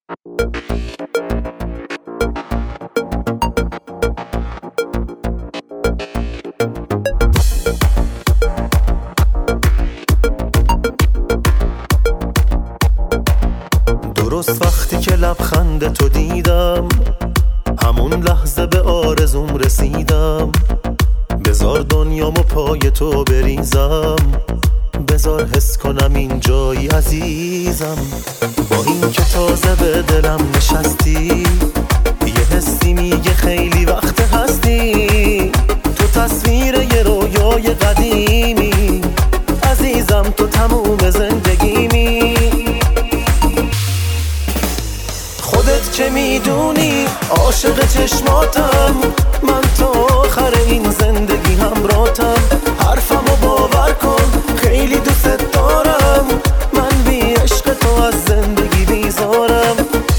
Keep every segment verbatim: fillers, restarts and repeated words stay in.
درست وقتی که لبخند تو دیدم، همون لحظه به آرزوم رسیدم. بذار دنیامو پای تو بریزم، بذار حس کنم این جایی عزیزم. با این که تازه به دلم نشستی، یه حسی میگه خیلی وقت هستی. تو تصویر یه رویای قدیمی، عزیزم تو تموم زندگیمی. خودت که میدونی عاشق چشماتم، من تا آخر این زندگی همراهتم. حرفمو باور کن خیلی دوست دارم، من بی عشق تو از زندگی بیزارم.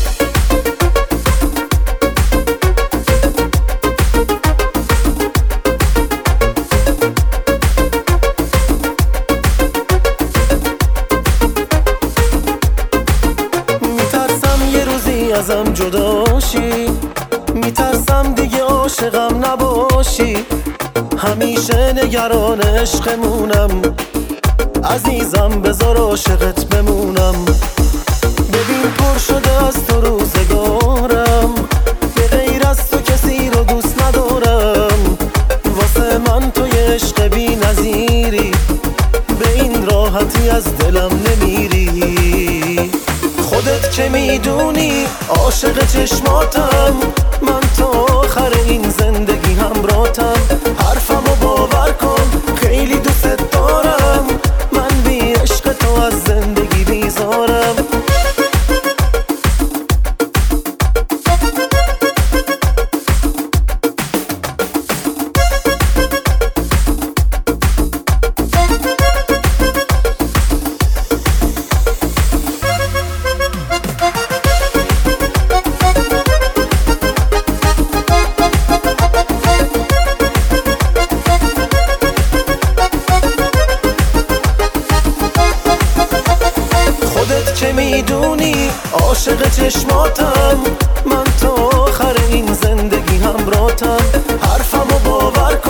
میترسم یه روزی ازم جداشی، میترسم دیگه عاشقم نباشی. همیشه نگران عشقمونم، عزیزم بذار عاشقت بمونم. ببین پر شده از تو روزگارم، به غیر از تو کسی رو دوست ندارم. واسه من تو یه عشق بی نظیری، به این راحتی از دلم نمیری. خودت که میدونی عاشق چشماتم، من تا آخر این زندگی همراهتم. حرفمو باور کن خیلی دوست دارم، من بی عشق تو از زندگی بیزارم. که میدونی عاشق چشماتم، من تا آخر این زندگی همراهتم. حرفمو باور کن